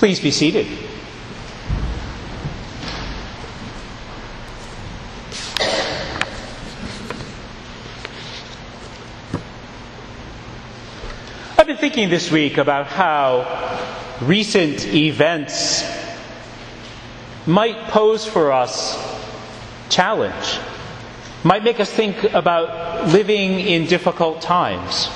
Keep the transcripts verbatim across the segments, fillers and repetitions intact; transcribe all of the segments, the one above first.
Please be seated. I've been thinking this week about how recent events might pose for us challenge, might make us think about living in difficult times.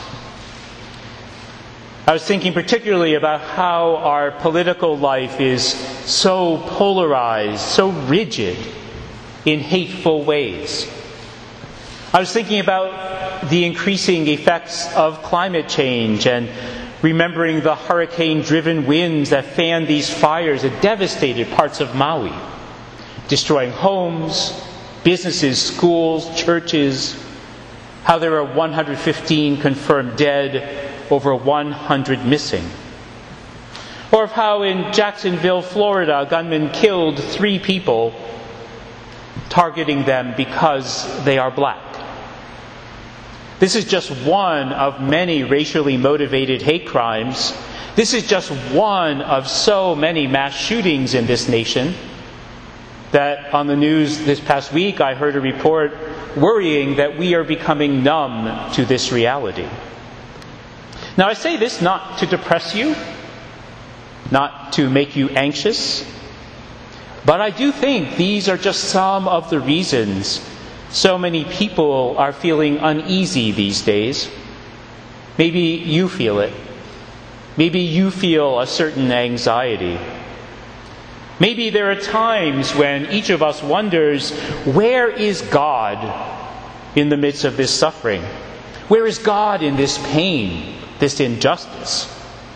I was thinking particularly about how our political life is so polarized, so rigid in hateful ways. I was thinking about the increasing effects of climate change and remembering the hurricane-driven winds that fanned these fires that devastated parts of Maui, destroying homes, businesses, schools, churches, how there are one hundred fifteen confirmed dead, over one hundred missing. Or of how in Jacksonville, Florida, a gunman killed three people, targeting them because they are black. This is just one of many racially motivated hate crimes. This is just one of so many mass shootings in this nation that on the news this past week I heard a report worrying that we are becoming numb to this reality. Now, I say this not to depress you, not to make you anxious, but I do think these are just some of the reasons so many people are feeling uneasy these days. Maybe you feel it. Maybe you feel a certain anxiety. Maybe there are times when each of us wonders, where is God in the midst of this suffering? Where is God in this pain, this injustice?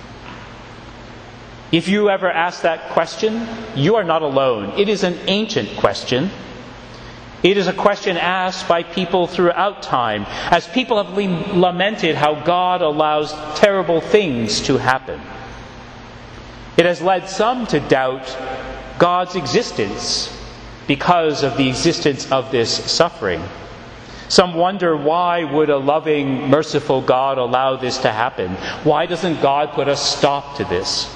If you ever ask that question, you are not alone. It is an ancient question. It is a question asked by people throughout time, as people have lamented how God allows terrible things to happen. It has led some to doubt God's existence because of the existence of this suffering. Some wonder, why would a loving, merciful God allow this to happen? Why doesn't God put a stop to this?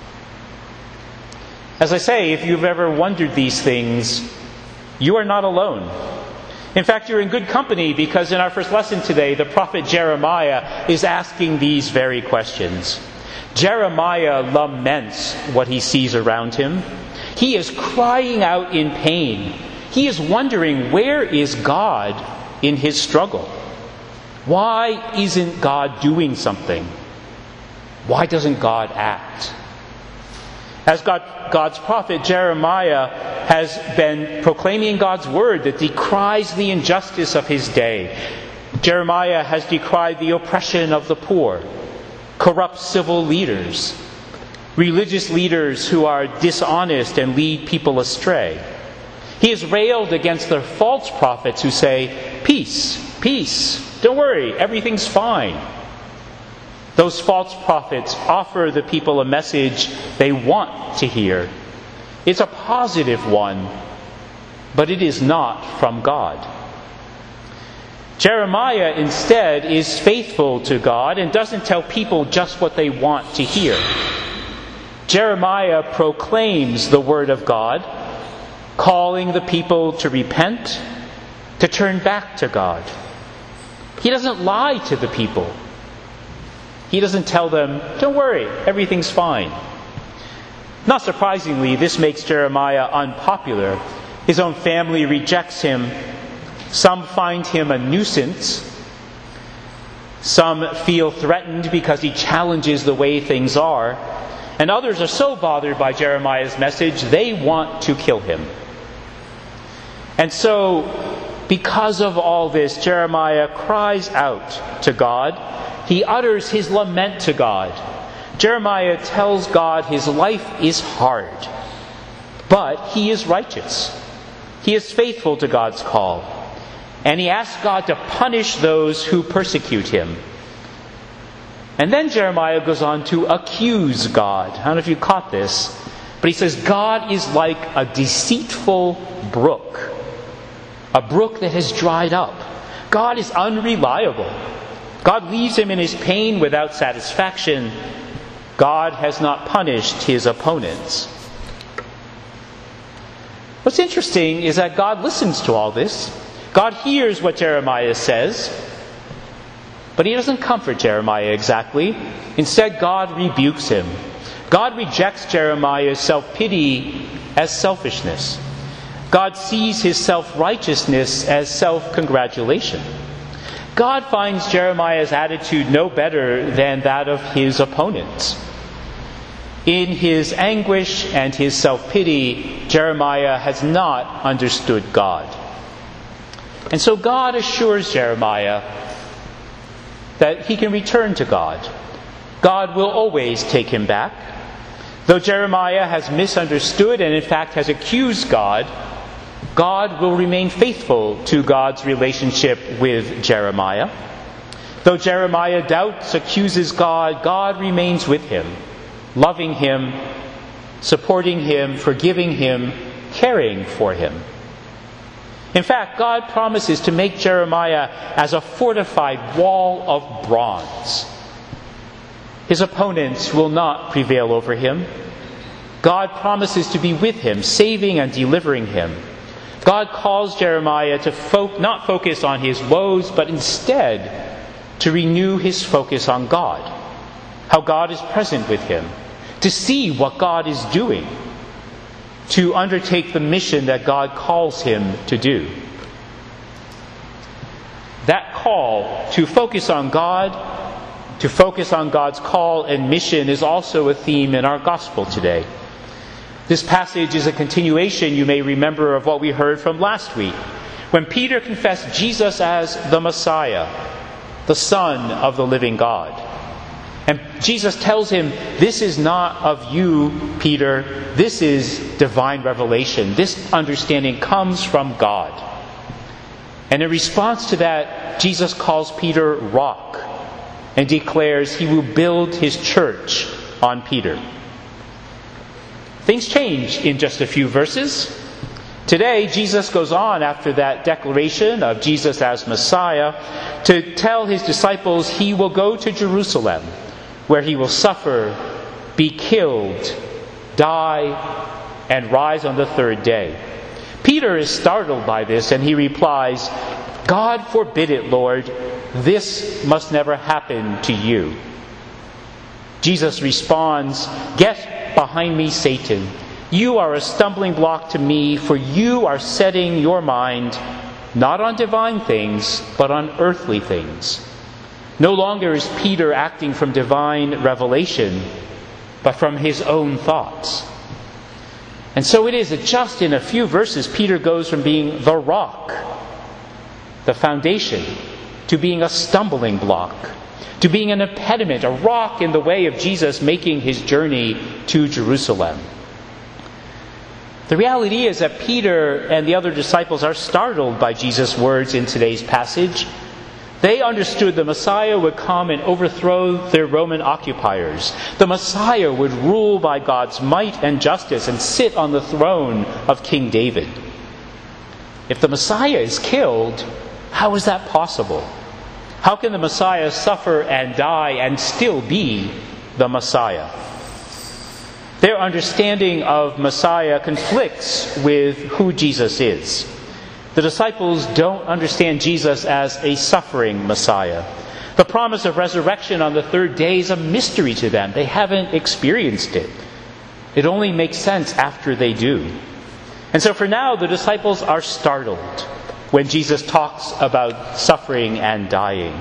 As I say, if you've ever wondered these things, you are not alone. In fact, you're in good company, because in our first lesson today, the prophet Jeremiah is asking these very questions. Jeremiah laments what he sees around him. He is crying out in pain. He is wondering, where is God in his struggle? Why isn't God doing something? Why doesn't God act? As God, God's prophet, Jeremiah has been proclaiming God's word that decries the injustice of his day. Jeremiah has decried the oppression of the poor, corrupt civil leaders, religious leaders who are dishonest and lead people astray. He has railed against the false prophets who say, peace, peace, don't worry, everything's fine. Those false prophets offer the people a message they want to hear. It's a positive one, but it is not from God. Jeremiah instead is faithful to God and doesn't tell people just what they want to hear. Jeremiah proclaims the word of God, calling the people to repent, to turn back to God. He doesn't lie to the people. He doesn't tell them, don't worry, everything's fine. Not surprisingly, this makes Jeremiah unpopular. His own family rejects him. Some find him a nuisance. Some feel threatened because he challenges the way things are. And others are so bothered by Jeremiah's message, they want to kill him. And so, because of all this, Jeremiah cries out to God. He utters his lament to God. Jeremiah tells God his life is hard, but he is righteous. He is faithful to God's call. And he asks God to punish those who persecute him. And then Jeremiah goes on to accuse God. I don't know if you caught this, but he says, God is like a deceitful brook, a brook that has dried up. God is unreliable. God leaves him in his pain without satisfaction. God has not punished his opponents. What's interesting is that God listens to all this. God hears what Jeremiah says, but he doesn't comfort Jeremiah exactly. Instead, God rebukes him. God rejects Jeremiah's self-pity as selfishness. God sees his self-righteousness as self-congratulation. God finds Jeremiah's attitude no better than that of his opponents. In his anguish and his self-pity, Jeremiah has not understood God. And so God assures Jeremiah that he can return to God. God will always take him back. Though Jeremiah has misunderstood and in fact has accused God, God will remain faithful to God's relationship with Jeremiah. Though Jeremiah doubts, accuses God, God remains with him, loving him, supporting him, forgiving him, caring for him. In fact, God promises to make Jeremiah as a fortified wall of bronze. His opponents will not prevail over him. God promises to be with him, saving and delivering him. God calls Jeremiah to fo- not focus on his woes, but instead to renew his focus on God, how God is present with him, to see what God is doing, to undertake the mission that God calls him to do. That call to focus on God, to focus on God's call and mission, is also a theme in our gospel today. This passage is a continuation, you may remember, of what we heard from last week, when Peter confessed Jesus as the Messiah, the Son of the living God. And Jesus tells him, this is not of you, Peter. This is divine revelation. This understanding comes from God. And in response to that, Jesus calls Peter rock and declares he will build his church on Peter. Things change in just a few verses. Today, Jesus goes on after that declaration of Jesus as Messiah to tell his disciples he will go to Jerusalem, where he will suffer, be killed, die, and rise on the third day. Peter is startled by this, and he replies, God forbid it, Lord. This must never happen to you. Jesus responds, Get behind me, Satan. You are a stumbling block to me, for you are setting your mind not on divine things, but on earthly things. No longer is Peter acting from divine revelation, but from his own thoughts. And so it is that just in a few verses, Peter goes from being the rock, the foundation, to being a stumbling block, to being an impediment, a rock in the way of Jesus making his journey to Jerusalem. The reality is that Peter and the other disciples are startled by Jesus' words in today's passage. They understood the Messiah would come and overthrow their Roman occupiers. The Messiah would rule by God's might and justice and sit on the throne of King David. If the Messiah is killed, how is that possible? How can the Messiah suffer and die and still be the Messiah? Their understanding of Messiah conflicts with who Jesus is. The disciples don't understand Jesus as a suffering Messiah. The promise of resurrection on the third day is a mystery to them. They haven't experienced it. It only makes sense after they do. And so for now, the disciples are startled when Jesus talks about suffering and dying.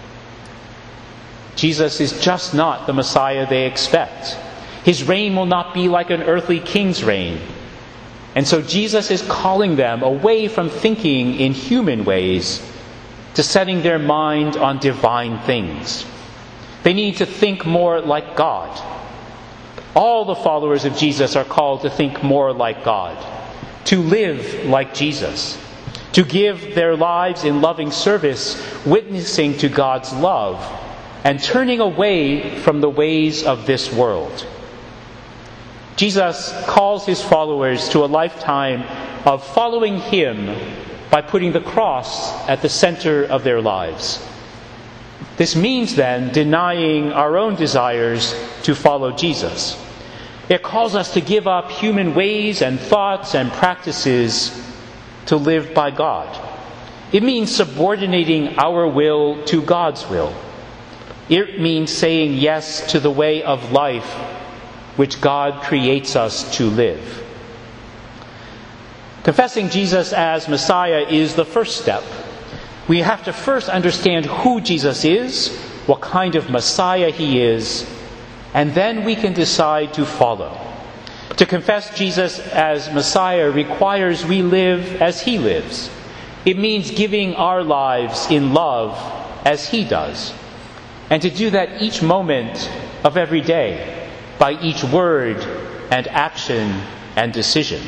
Jesus is just not the Messiah they expect. His reign will not be like an earthly king's reign. And so Jesus is calling them away from thinking in human ways to setting their mind on divine things. They need to think more like God. All the followers of Jesus are called to think more like God, to live like Jesus, to give their lives in loving service, witnessing to God's love, and turning away from the ways of this world. Jesus calls his followers to a lifetime of following him by putting the cross at the center of their lives. This means then denying our own desires to follow Jesus. It calls us to give up human ways and thoughts and practices to live by God. It means subordinating our will to God's will. It means saying yes to the way of life which God creates us to live. Confessing Jesus as Messiah is the first step. We have to first understand who Jesus is, what kind of Messiah he is, and then we can decide to follow. To confess Jesus as Messiah requires we live as he lives. It means giving our lives in love as he does. And to do that each moment of every day, by each word and action and decision.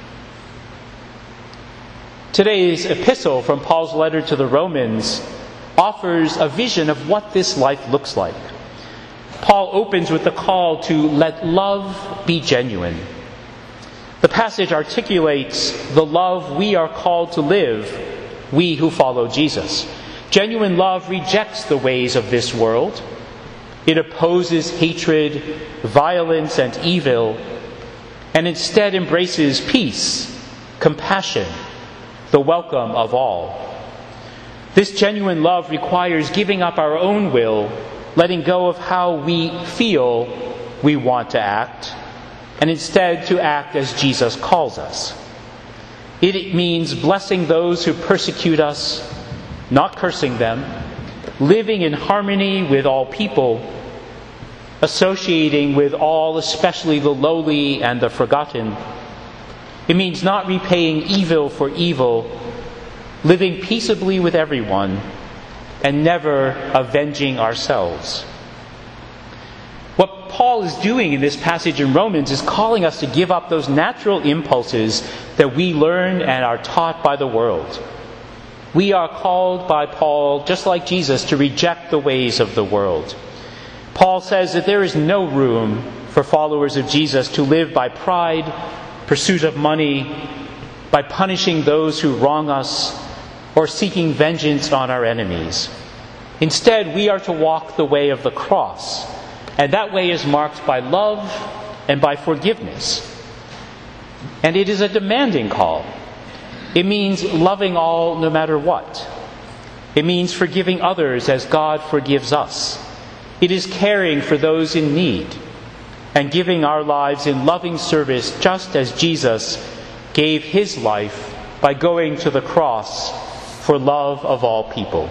Today's epistle from Paul's letter to the Romans offers a vision of what this life looks like. Paul opens with the call to let love be genuine. The passage articulates the love we are called to live, we who follow Jesus. Genuine love rejects the ways of this world. It opposes hatred, violence, and evil, and instead embraces peace, compassion, the welcome of all. This genuine love requires giving up our own will, letting go of how we feel we want to act, and instead to act as Jesus calls us. It means blessing those who persecute us, not cursing them, living in harmony with all people, associating with all, especially the lowly and the forgotten. It means not repaying evil for evil, living peaceably with everyone, and never avenging ourselves. What Paul is doing in this passage in Romans is calling us to give up those natural impulses that we learn and are taught by the world. We are called by Paul, just like Jesus, to reject the ways of the world. Paul says that there is no room for followers of Jesus to live by pride, pursuit of money, by punishing those who wrong us, or seeking vengeance on our enemies. Instead, we are to walk the way of the cross, and that way is marked by love and by forgiveness. And it is a demanding call. It means loving all no matter what. It means forgiving others as God forgives us. It is caring for those in need and giving our lives in loving service just as Jesus gave his life by going to the cross for love of all people.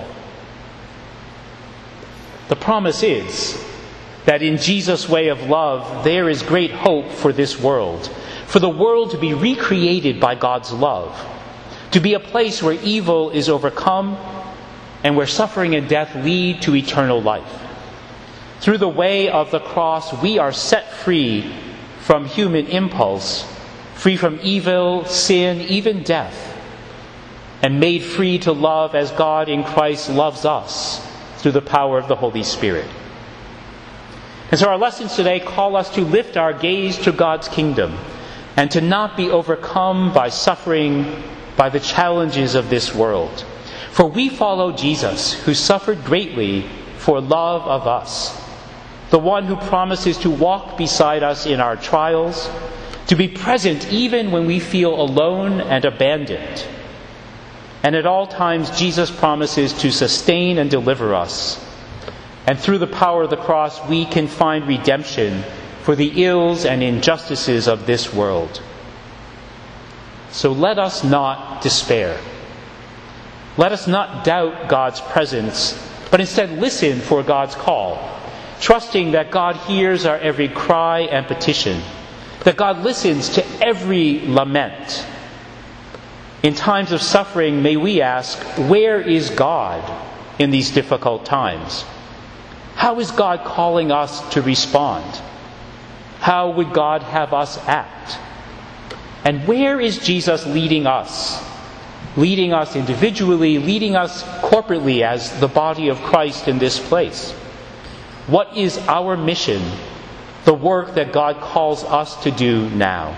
The promise is that in Jesus' way of love there is great hope for this world, for the world to be recreated by God's love, to be a place where evil is overcome and where suffering and death lead to eternal life. Through the way of the cross, we are set free from human impulse, free from evil, sin, even death, and made free to love as God in Christ loves us through the power of the Holy Spirit. And so our lessons today call us to lift our gaze to God's kingdom and to not be overcome by suffering, by the challenges of this world. For we follow Jesus, who suffered greatly for love of us, the one who promises to walk beside us in our trials, to be present even when we feel alone and abandoned. And at all times, Jesus promises to sustain and deliver us. And through the power of the cross, we can find redemption for the ills and injustices of this world. So let us not despair. Let us not doubt God's presence, but instead listen for God's call, trusting that God hears our every cry and petition, that God listens to every lament. In times of suffering, may we ask, where is God in these difficult times? How is God calling us to respond? How would God have us act? And where is Jesus leading us? Leading us individually, leading us corporately as the body of Christ in this place. What is our mission, the work that God calls us to do now?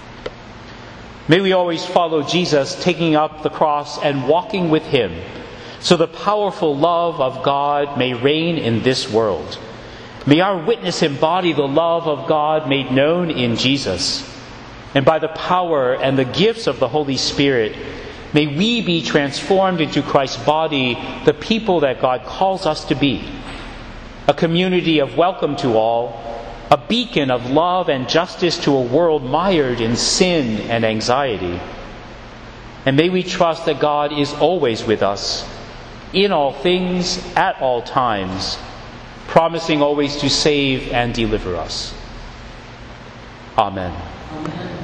May we always follow Jesus, taking up the cross and walking with him, so the powerful love of God may reign in this world. May our witness embody the love of God made known in Jesus. And by the power and the gifts of the Holy Spirit, may we be transformed into Christ's body, the people that God calls us to be. A community of welcome to all, a beacon of love and justice to a world mired in sin and anxiety. And may we trust that God is always with us, in all things, at all times, promising always to save and deliver us. Amen. Amen.